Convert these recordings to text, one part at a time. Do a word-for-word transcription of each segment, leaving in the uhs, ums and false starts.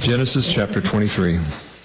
Genesis chapter twenty-three.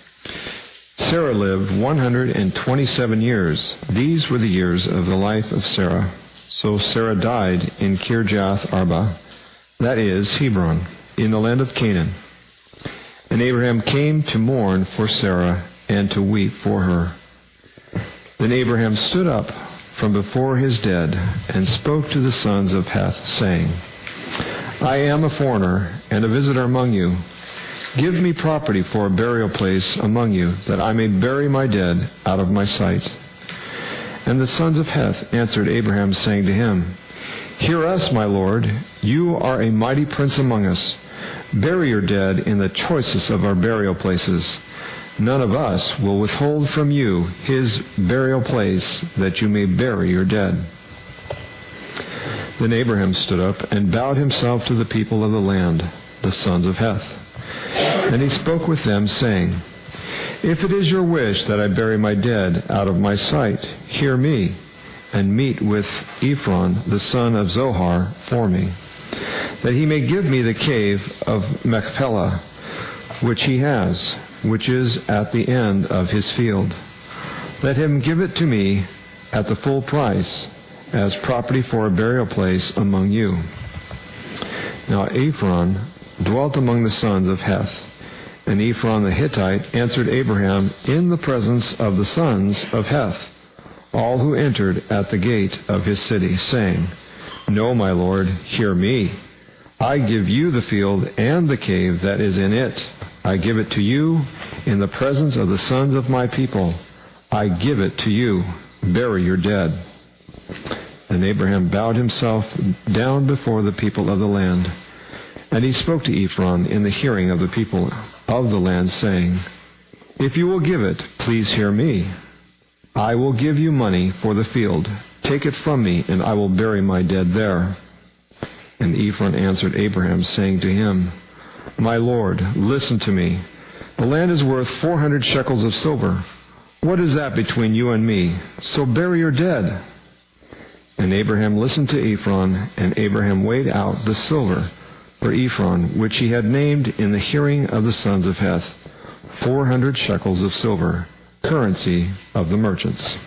Sarah lived one hundred twenty-seven years. These were the years of the life of Sarah. So Sarah died in Kirjath Arba, that is, Hebron, in the land of Canaan. And Abraham came to mourn for Sarah and to weep for her. Then Abraham stood up from before his dead and spoke to the sons of Heth, saying, I am a foreigner and a visitor among you. Give me property for a burial place among you, that I may bury my dead out of my sight. And the sons of Heth answered Abraham, saying to him, Hear us, my lord. You are a mighty prince among us. Bury your dead in the choicest of our burial places. None of us will withhold from you his burial place, that you may bury your dead. Then Abraham stood up and bowed himself to the people of the land, the sons of Heth. And he spoke with them, saying, If it is your wish that I bury my dead out of my sight, hear me, and meet with Ephron, the son of Zohar, for me, that he may give me the cave of Machpelah, which he has, which is at the end of his field. Let him give it to me at the full price, as property for a burial place among you. Now Ephron dwelt among the sons of Heth. And Ephron the Hittite answered Abraham in the presence of the sons of Heth, all who entered at the gate of his city, saying, No, my lord, hear me. I give you the field and the cave that is in it. I give it to you in the presence of the sons of my people. I give it to you. Bury your dead. And Abraham bowed himself down before the people of the land. And he spoke to Ephron in the hearing of the people of the land, saying, If you will give it, please hear me. I will give you money for the field. Take it from me, and I will bury my dead there. And Ephron answered Abraham, saying to him, My lord, listen to me. The land is worth four hundred shekels of silver. What is that between you and me? So bury your dead. And Abraham listened to Ephron, and Abraham weighed out the silver for Ephron, which he had named in the hearing of the sons of Heth, four hundred shekels of silver, currency of the merchants.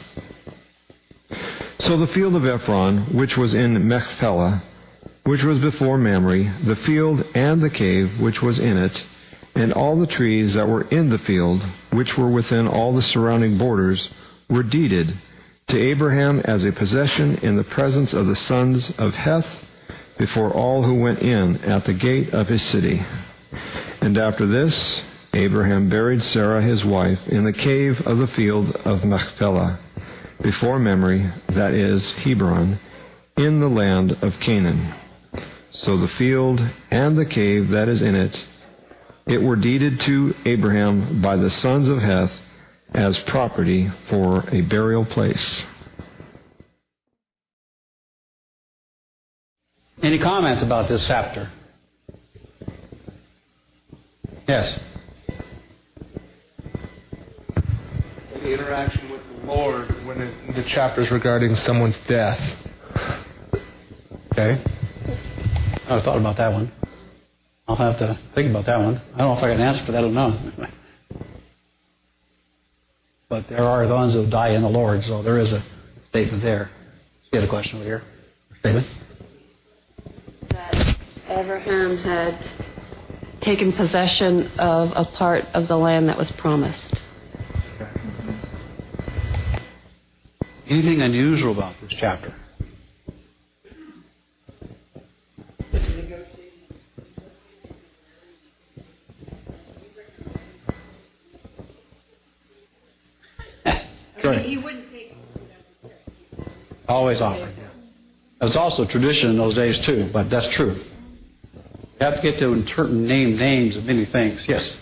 So the field of Ephron, which was in Machpelah, which was before Mamre, the field and the cave which was in it, and all the trees that were in the field, which were within all the surrounding borders, were deeded to Abraham as a possession in the presence of the sons of Heth, before all who went in at the gate of his city. And after this, Abraham buried Sarah his wife in the cave of the field of Machpelah, before Mamre, that is, Hebron, in the land of Canaan. So the field and the cave that is in it, it were deeded to Abraham by the sons of Heth as property for a burial place. Any comments about this chapter? Yes. The interaction with the Lord when it, the chapters regarding someone's death. Okay. I never thought about that one. I'll have to think about that one. I don't know if I got an answer for that or not. But there are those who die in the Lord, so there is a statement there. You had a question over here? Statement? That Abraham had taken possession of a part of the land that was promised. Anything unusual about this chapter? He wouldn't take Always offered, yeah. It was also tradition in those days, too, but that's true. You have to get to inter- name names of many things. Yes?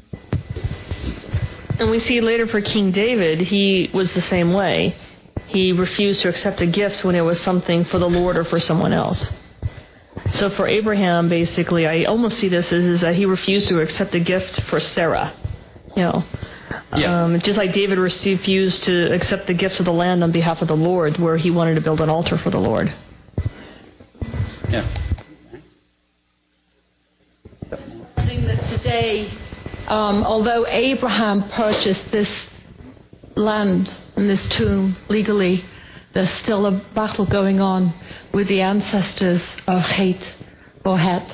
And we see later for King David, he was the same way. He refused to accept a gift when it was something for the Lord or for someone else. So for Abraham, basically, I almost see this as is that he refused to accept a gift for Sarah. You know, yeah. um, just like David refused to accept the gifts of the land on behalf of the Lord, where he wanted to build an altar for the Lord. Yeah. Something that today um, although Abraham purchased this land and this tomb legally, there's still a battle going on with the ancestors of Heth or Heth.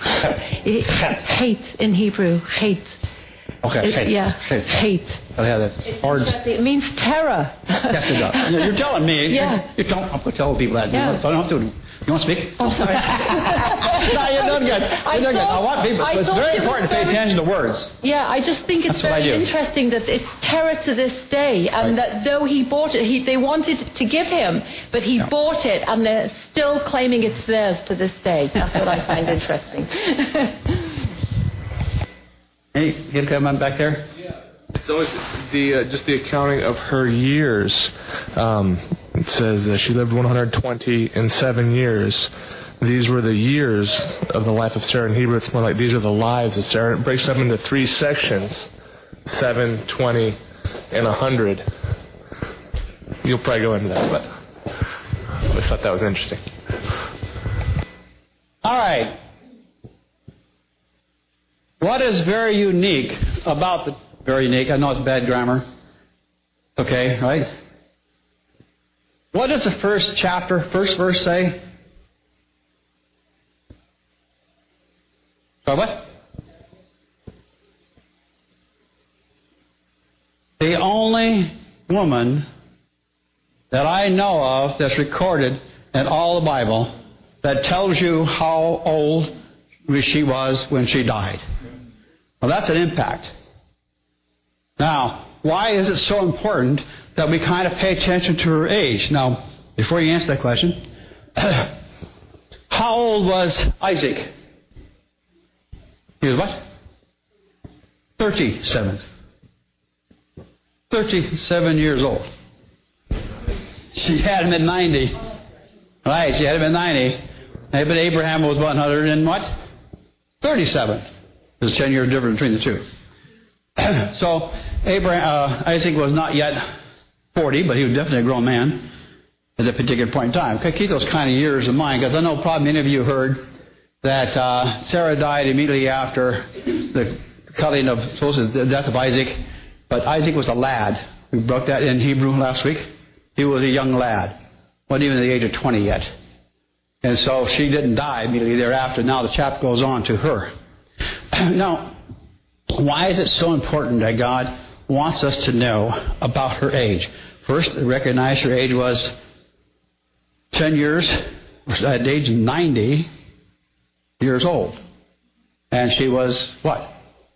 Heth in Hebrew, Heth. Okay, It- Heth. yeah, Heth. Heth. Oh, yeah, that's hard. It means terror. Yes, it does. You're you're telling me. Yeah. You don't. I'm telling people that. Yeah. You don't have to. You want to speak? Oh, sorry. No, you're doing good. You're I doing good. I thought- want people. I It's thought very it was important to pay very- attention to words. Yeah, I just think it's That's what I very do. interesting that it's terror to this day, and Right. that though he bought it, he, they wanted to give him, but he Yeah. bought it, and they're still claiming it's theirs to this day. That's what I find interesting. Hey, get a comment back there. It's always the uh, just the accounting of her years. Um, it says uh, she lived one hundred twenty and seven years. These were the years of the life of Sarah. In Hebrew, it's more like these are the lives of Sarah. It breaks up into three sections: seven, twenty, and a hundred. You'll probably go into that, but I thought that was interesting. All right. What is very unique about the very unique? I know it's bad grammar. Okay, right? What does the first chapter, first verse say? Sorry, what? The only woman that I know of that's recorded in all the Bible that tells you how old she was when she died. Well, that's an impact. Now, why is it so important that we kind of pay attention to her age? Now, before you answer that question, how old was Isaac? He was what? thirty-seven. thirty-seven years old. She had him at ninety. Right, she had him at ninety. But Abraham was one hundred and what? thirty-seven. There's a ten year difference between the two. So Abraham, uh, Isaac was not yet forty, but he was definitely a grown man at that particular point in time. Okay, keep those kind of years in mind, because I know probably many of you heard that uh, Sarah died immediately after the cutting of, supposed the death of Isaac. But Isaac was a lad. We broke that in Hebrew last week. He was a young lad, wasn't even at the age of twenty yet. And so she didn't die immediately thereafter. Now the chapter goes on to her. Now, why is it so important that God wants us to know about her age? First, recognize her age was ten years, at the age of ninety years old. And she was what?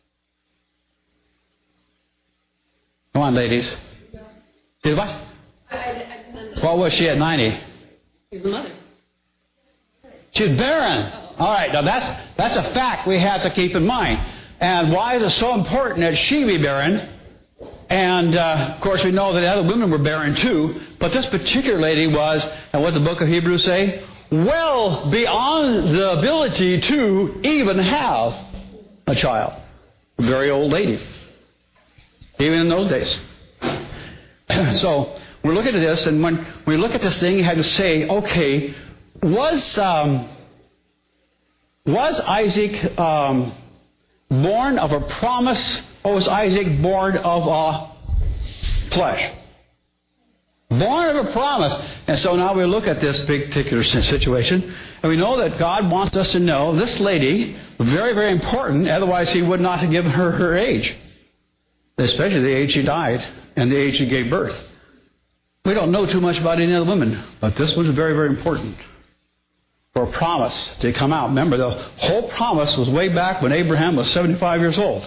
Come on, ladies. She was what? What was she at ninety? She was a mother. She was barren. All right, now that's that's a fact we have to keep in mind. And why is it so important that she be barren? And, uh, of course, we know that other women were barren too. But this particular lady was, and what the book of Hebrews say? Well beyond the ability to even have a child. A very old lady. Even in those days. So, we're looking at this, and when we look at this thing, you have to say, okay, was, um, was Isaac... Um, born of a promise, or was Isaac born of a flesh? Born of a promise. And so now we look at this particular situation, and we know that God wants us to know this lady, very, very important, otherwise He would not have given her her age, especially the age she died and the age she gave birth. We don't know too much about any other women, but this one is very, very important. For a promise to come out. Remember, the whole promise was way back when Abraham was seventy-five years old.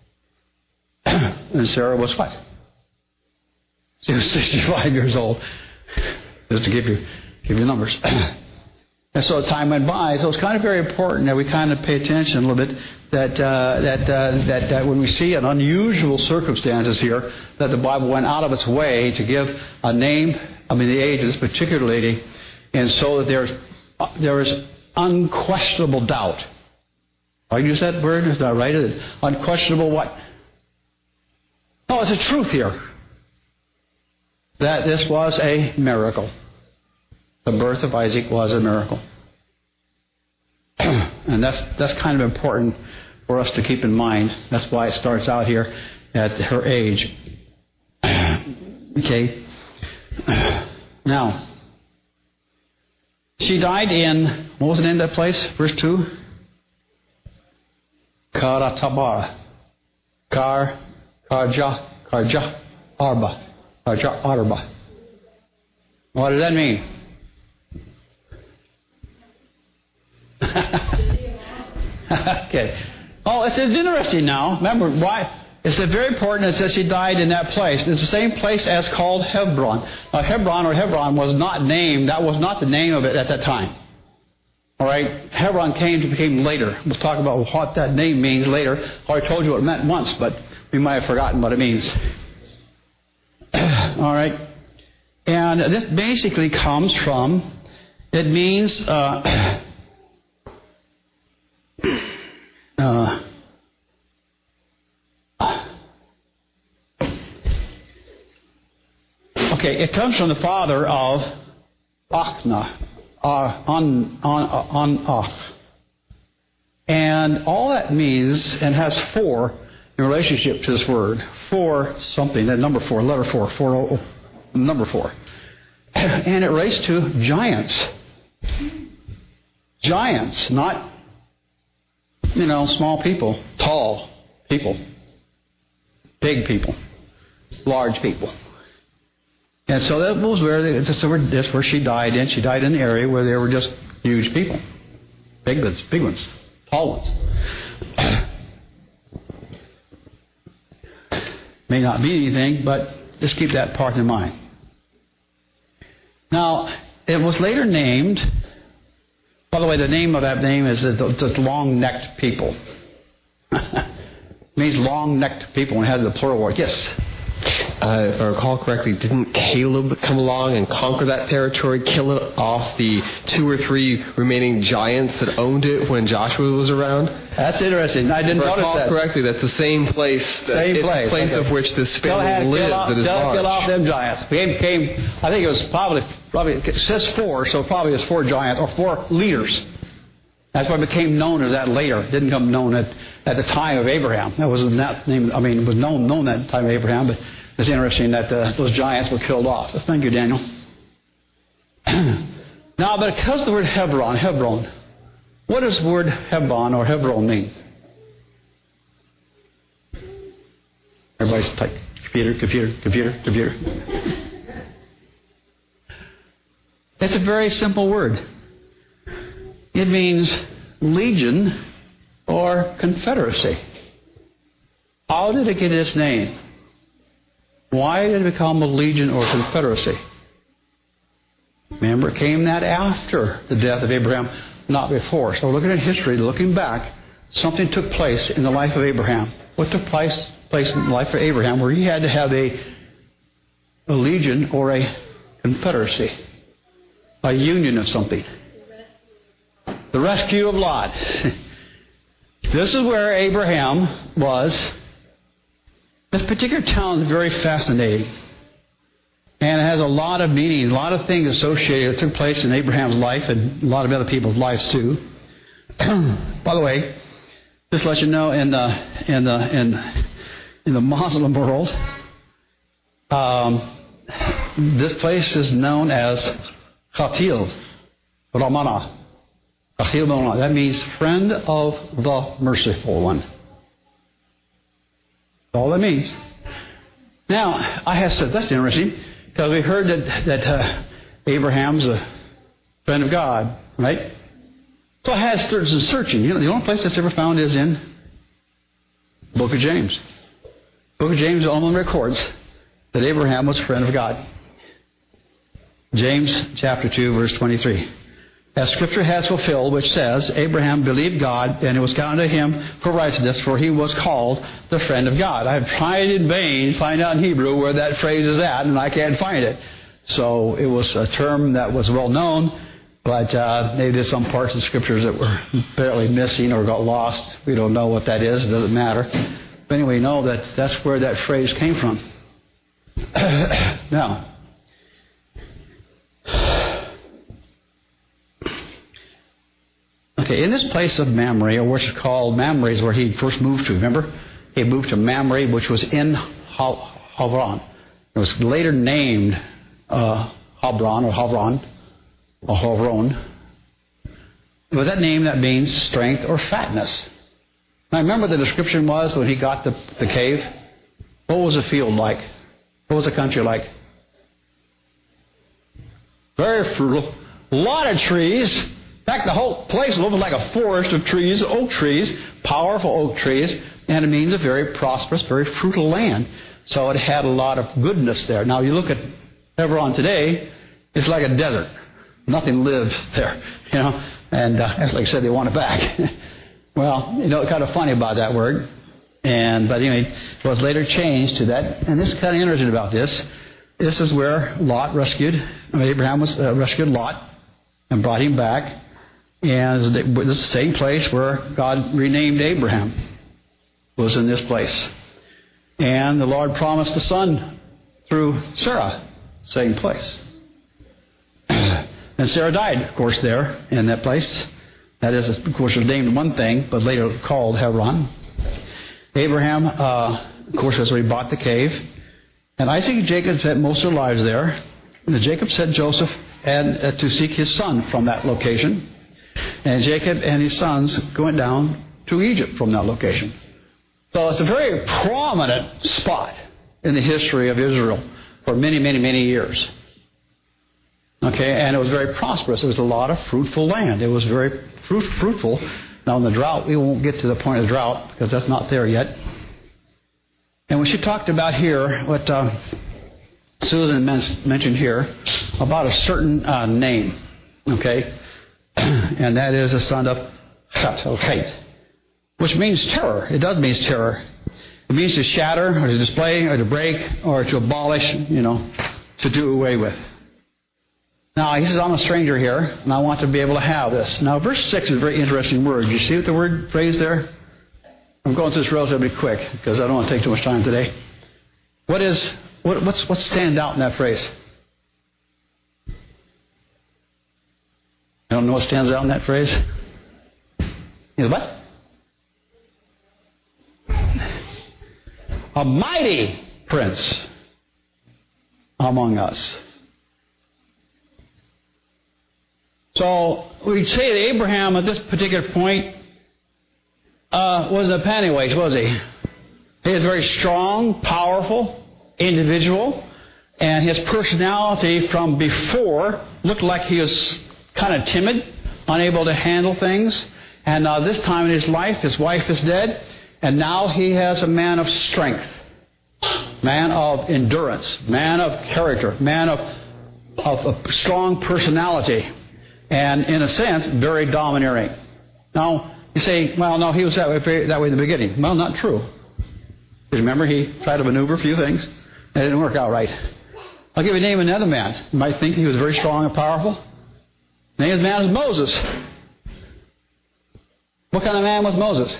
And Sarah was what? She was sixty-five years old. Just to give you give you numbers. And so time went by. So it's kind of very important that we kind of pay attention a little bit that uh, that, uh, that that when we see an unusual circumstances here, that the Bible went out of its way to give a name, I mean the age of this particular lady, and so that there's there is unquestionable doubt. I use that word, is that right? Unquestionable what? No, it's a truth here. That this was a miracle. The birth of Isaac was a miracle. And that's that's kind of important for us to keep in mind. That's why it starts out here at her age. Okay. Now, she died in, what was the name of that place? Verse two? Karatabara. Kar, Karja, Karja, Arba. Karja, Arba. What does that mean? Okay. Oh, it's, it's interesting now. Remember, why? It's very important. It says she died in that place. It's the same place as called Hebron. Now, Hebron or Hebron was not named. That was not the name of it at that time. All right? Hebron came to became later. We'll talk about what that name means later. I already told you what it meant once, but we might have forgotten what it means. All right? And this basically comes from, it means, uh, uh, okay, it comes from the father of Achna, uh, on, on, on Ach. And all that means, and has four in relationship to this word, four something, that number four, letter four, four, oh, number four. And it relates to giants. Giants, not, you know, small people, tall people, big people, large people. And so that was where, they, that's where she died in. She died in an area where there were just huge people. Big ones, big ones, tall ones. May not mean anything, but just keep that part in mind. Now, it was later named, by the way, the name of that name is the, the long-necked people. It means long-necked people, and it has the plural word. Yes? Uh, if I recall correctly, didn't Caleb come along and conquer that territory, kill it off the two or three remaining giants that owned it when Joshua was around? That's interesting. I didn't if I notice recall that. correctly, that's the same place. That Same it's place. the place okay. of which this family had lives off, that is large. Kill off them giants. Came, came, I think it was probably, probably, it says four, so probably it was four giants, or four leaders. That's why it became known as that later. It didn't come known at, at the time of Abraham. That wasn't that name, I mean, it was known, known at the time of Abraham, but it's interesting that uh, those giants were killed off. So thank you, Daniel. Now, but because of the word Hebron, Hebron, what does the word Hebron or Hebron mean? Everybody's type, computer, computer, computer, computer. It's a very simple word. It means legion or confederacy. How did it get its name? Why did it become a legion or confederacy? Remember, it came that after the death of Abraham, not before. So looking at history, looking back, something took place in the life of Abraham. What took place, place in the life of Abraham where he had to have a, a legion or a confederacy, a union of something. The rescue of Lot. This is where Abraham was. This particular town is very fascinating. And it has a lot of meaning, a lot of things associated that took place in Abraham's life and a lot of other people's lives too. By the way, just to let you know, in the in the in in the Muslim world, um, this place is known as Khatil Ramana. Khatil Ramana. That means friend of the merciful one. That's all that means. Now, I have said that's interesting because we heard that that uh, Abraham's a friend of God, right? So I had started searching. You know, the only place that's ever found is in the Book of James. The Book of James only records that Abraham was a friend of God. James chapter two, verse twenty-three. As Scripture has fulfilled, which says, Abraham believed God, and it was counted to him for righteousness, for he was called the friend of God. I have tried in vain to find out in Hebrew where that phrase is at, and I can't find it. So it was a term that was well known, but uh, maybe there's some parts of Scriptures that were barely missing or got lost. We don't know what that is. It doesn't matter. But anyway, we know that that's where that phrase came from. Now, Okay, in this place of Mamre, or what's called Mamre, is where he first moved to. Remember? He moved to Mamre, which was in Havron. It was later named uh, Habron or Havron or Havron. But that name, that means strength or fatness. Now remember the description was when he got the, the cave? What was the field like? What was the country like? Very fruitful. A lot of trees. In fact, the whole place looked like a forest of trees, oak trees, powerful oak trees, and it means a very prosperous, very fruitful land. So it had a lot of goodness there. Now you look at Hebron today, it's like a desert. Nothing lives there, you know. And uh, as like I said, they want it back. Well, you know, kind of funny about that word. And but anyway, it was later changed to that. And this is kind of interesting about this. This is where Lot rescued. I mean, Abraham was uh, rescued Lot and brought him back. And this is the same place where God renamed Abraham. Was in this place. And the Lord promised a son through Sarah. Same place. And Sarah died, of course, there in that place. That is, of course, was named one thing, but later called Hebron. Abraham, uh, of course, has already bought the cave. And Isaac and Jacob spent most of their lives there. And Jacob sent Joseph and uh, to seek his son from that location. And Jacob and his sons went down to Egypt from that location. So it's a very prominent spot in the history of Israel for many, many, many years. Okay, and it was very prosperous. It was a lot of fruitful land. It was very fruit, fruitful. Now in the drought, we won't get to the point of the drought because that's not there yet. And when she talked about here, what uh, Susan mentioned here, about a certain uh, name, okay, and that is a son of Chet, or Chet, which means terror. It does mean terror. It means to shatter, or to display, or to break, or to abolish, you know, to do away with. Now, he says, I'm a stranger here, and I want to be able to have this. Now, verse six is a very interesting word. You see what the word phrase there? I'm going through this relatively quick, because I don't want to take too much time today. What is, what, what's, what's standing out in that phrase? I don't know what stands out in that phrase. You know what? A mighty prince among us. So we say that Abraham at this particular point uh, wasn't a pennyweight, was he? He was a very strong, powerful individual, and his personality from before looked like he was kind of timid, unable to handle things. And uh, this time in his life, his wife is dead, and now he has a man of strength, man of endurance, man of character, man of, of a strong personality. And in a sense, very domineering. Now, you say, well, no, he was that way, that way in the beginning. Well, not true. You remember, he tried to maneuver a few things. That didn't work out right. I'll give you a name of another man. You might think he was very strong and powerful. The name of the man is Moses. What kind of man was Moses?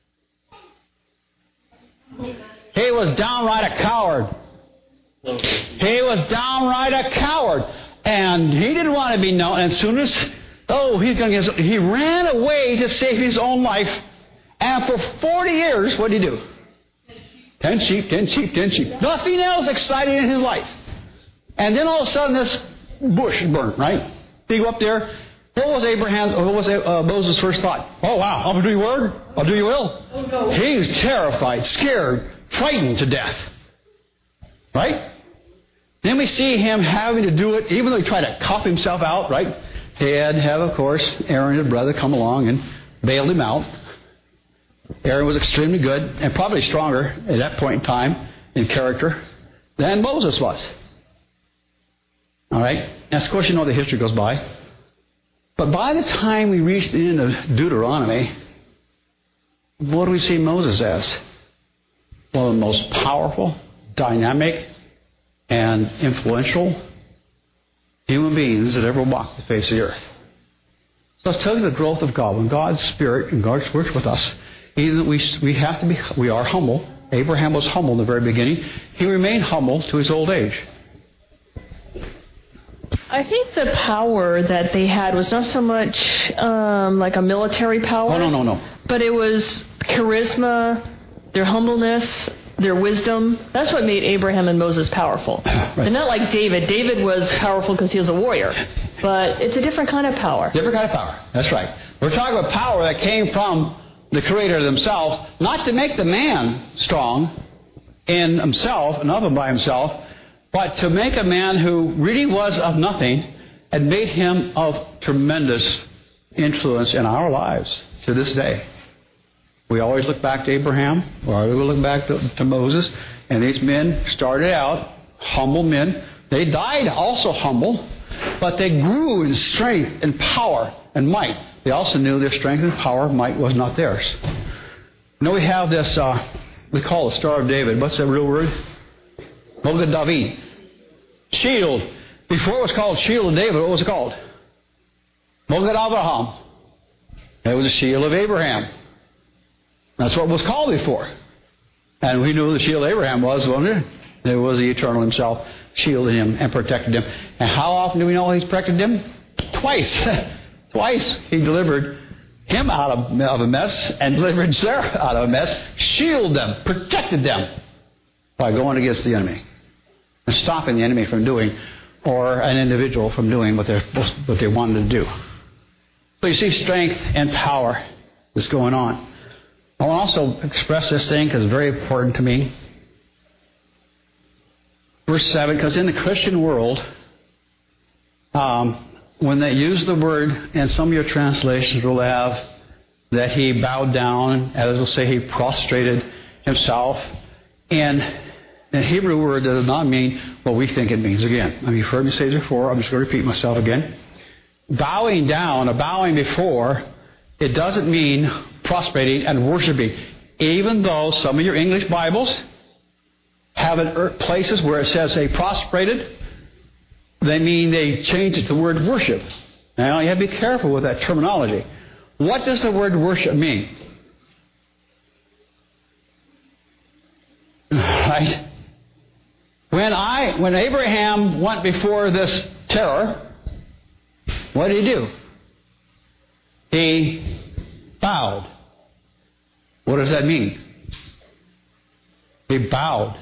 He was downright a coward. He was downright a coward. And he didn't want to be known. And as soon as, oh, he's going to get, he ran away to save his own life. And for forty years, what did he do? Ten sheep, ten sheep, ten sheep. Nothing else exciting in his life. And then all of a sudden, this bush is burnt, right? They go up there. What was Abraham's, or what was uh, Moses' first thought? Oh, wow, I'll do your word. I'll do your will. Oh, no. He was terrified, scared, frightened to death. Right? Then we see him having to do it, even though he tried to cop himself out, right? He had to have, of course, Aaron, his brother, come along and bail him out. Aaron was extremely good, and probably stronger at that point in time in character than Moses was. All right? And of course, you know the history goes by. But by the time we reach the end of Deuteronomy, what do we see Moses as? One of the most powerful, dynamic, and influential human beings that ever walked the face of the earth. So let's tell you the growth of God. When God's Spirit and God works with us, either we we have to be we are humble. Abraham was humble in the very beginning. He remained humble to his old age. I think the power that they had was not so much um, like a military power. Oh, no, no, no. But it was charisma, their humbleness, their wisdom. That's what made Abraham and Moses powerful. Right. And not like David. David was powerful because he was a warrior. But it's a different kind of power. Different kind of power. That's right. We're talking about power that came from the Creator themselves, not to make the man strong in himself and of him by himself, but to make a man who really was of nothing and made him of tremendous influence in our lives to this day. We always look back to Abraham, or we look back to, to Moses, and these men started out humble men. They died also humble, but they grew in strength and power and might. They also knew their strength and power and might was not theirs. Now we have this, uh, we call it the Star of David. What's that real word? Mogad David. Shield. Before it was called Shield of David, what was it called? Mogad Abraham. It was a shield of Abraham. That's what it was called before. And we knew who the shield of Abraham was, wasn't it? It was the Eternal Himself shielded him and protected him. And how often do we know He's protected him? Twice. Twice He delivered him out of, of a mess and delivered Sarah out of a mess. Shielded them, protected them by going against the enemy and stopping the enemy from doing, or an individual from doing what they're what they wanted to do. So you see strength and power that's going on. I want to also express this thing because it's very important to me. Verse seven, because in the Christian world, um, when they use the word, and some of your translations will have that he bowed down, as will say he prostrated himself. And the Hebrew word does not mean what we think it means. Again, I mean, you've heard me say this before. I'm just going to repeat myself again. Bowing down, or bowing before, it doesn't mean prostrating and worshiping. Even though some of your English Bibles have it places where it says they prostrated, they mean they change it to the word worship. Now, you have to be careful with that terminology. What does the word worship mean? Right? When I, when Abraham went before this terror, what did he do? He bowed. What does that mean? He bowed.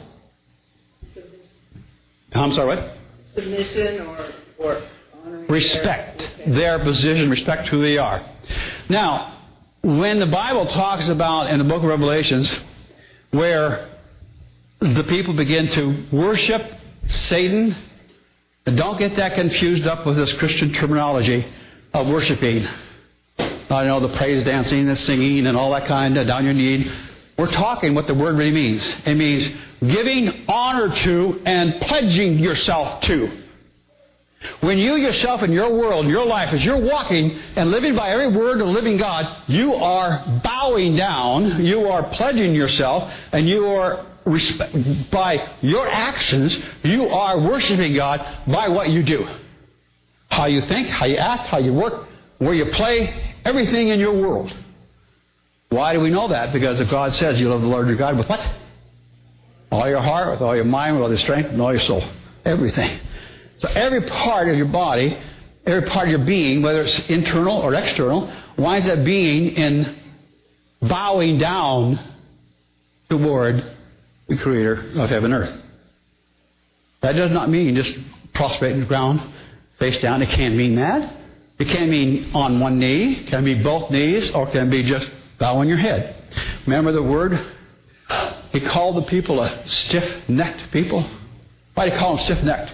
I'm sorry, what? Submission or, or honoring respect their position, respect who they are. Now, when the Bible talks about in the book of Revelations where the people begin to worship Satan, and don't get that confused up with this Christian terminology of worshiping. I know the praise dancing, the singing, and all that kind of down your knee. We're talking what the word really means. It means giving honor to and pledging yourself to. When you yourself in your world, your life, as you're walking and living by every word of the living God, you are bowing down, you are pledging yourself, and you are, by your actions, you are worshiping God by what you do. How you think, how you act, how you work, where you play, everything in your world. Why do we know that? Because if God says you love the Lord your God with what? All your heart, with all your mind, with all your strength, and all your soul. Everything. So every part of your body, every part of your being, whether it's internal or external, winds up being in bowing down toward the Creator of heaven and earth. That does not mean just prostrate on the ground, face down. It can't mean that. It can mean on one knee, it can be both knees, or it can be just bowing your head. Remember the word? He called the people a stiff-necked people. Why did he call them stiff-necked?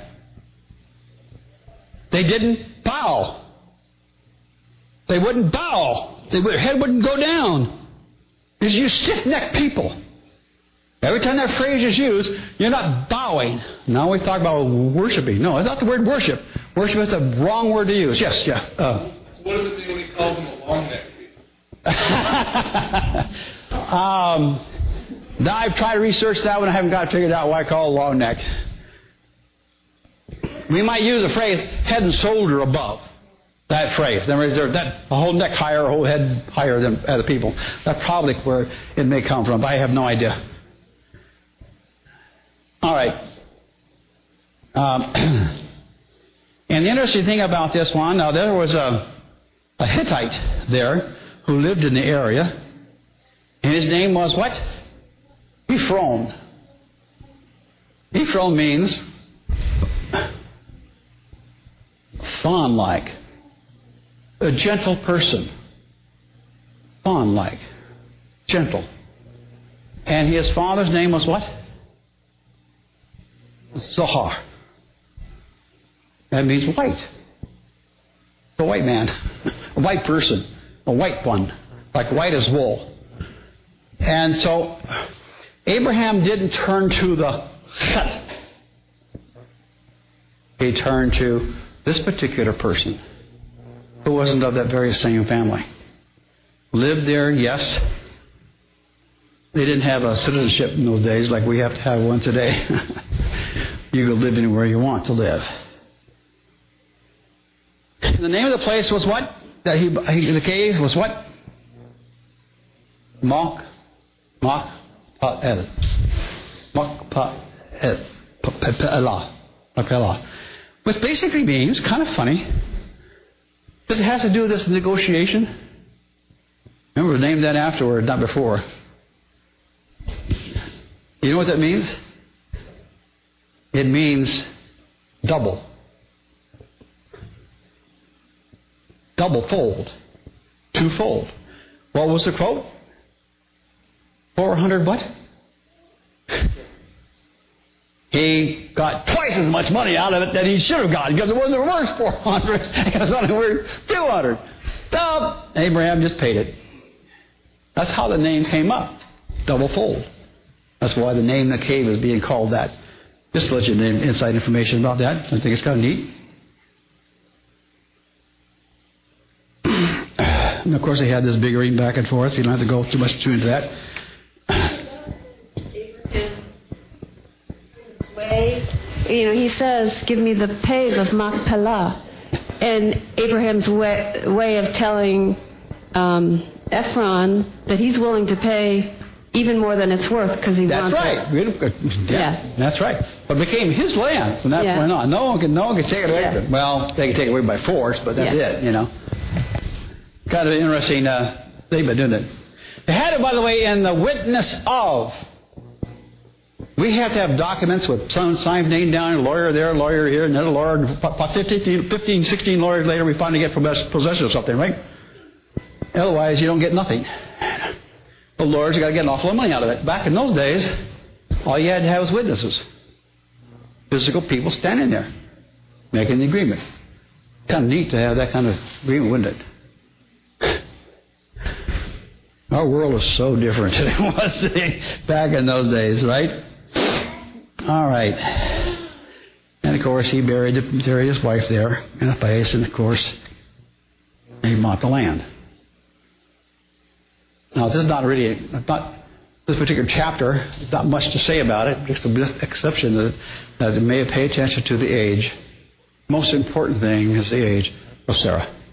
They didn't bow. They wouldn't bow. They, their head wouldn't go down. Because you stiff-necked people. Every time that phrase is used, you're not bowing. Now we talk about worshiping. No, it's not the word worship. Worship is the wrong word to use. Yes, yeah. Uh, what does it mean when he calls them a long neck people? um, now I've tried to research that one. I haven't got it figured out why I call it a long neck. We might use the phrase head and shoulder above. That phrase. That a whole neck higher, a whole head higher than other people. That's probably where it may come from, but I have no idea. All right. Um, And the interesting thing about this one, now there was a, a Hittite there who lived in the area, and his name was what? Ephron. Ephron means fawn-like, a gentle person. Fawn-like, gentle. And his father's name was what? Zohar. That means white. The white man. A white person. A white one. Like white as wool. And so Abraham didn't turn to the Chet. He turned to this particular person who wasn't of that very same family. Lived there, yes. They didn't have a citizenship in those days like we have to have one today. You can live anywhere you want to live. The name of the place was what? That he, he the cave was what? Mach, Mach, Pa'el. Mach, Pa'el. Pa'elah. Pa'elah. Which basically means, kind of funny, because it has to do with this negotiation. Remember, we named that afterward, not before. You know what that means? It means double. Double fold. Twofold. What was the quote? Four hundred what? He got twice as much money out of it that he should have gotten because it wasn't worth four hundred. It was only worth two hundred. So Abraham just paid it. That's how the name came up. Double fold. That's why the name of the cave is being called that. Just to let you know inside information about that. I think it's kind of neat. And of course, they had this bickering back and forth. You don't have to go too much into that. Way, you know, he says, "Give me the pays of Machpelah," and Abraham's way, way of telling um, Ephron that he's willing to pay even more than it's worth because he that's wants right. it. Yeah, yeah, that's right. But it became his land from that yeah. point on. No one can, no one can take it away. Yeah. Well, they can take it away by force, but that's yeah. it. You know, kind of an interesting uh, thing, but doing it. They had it, by the way, in the witness of. We have to have documents with some signed name down, a lawyer there, a lawyer here, another lawyer. fifteen, fifteen, sixteen lawyers later, we finally get possession of something, right? Otherwise, you don't get nothing. The lawyers, you got to get an awful lot of money out of it. Back in those days, all you had to have was witnesses. Physical people standing there, making the agreement. Kind of neat to have that kind of agreement, wouldn't it? Our world is so different than it was back in those days, right? All right. And of course, he buried, buried his wife there in a place, and of course, he bought the land. Now, this is not really, not this particular chapter, there's not much to say about it, just the exception that, that it may pay attention to the age. Most important thing is the age of Sarah.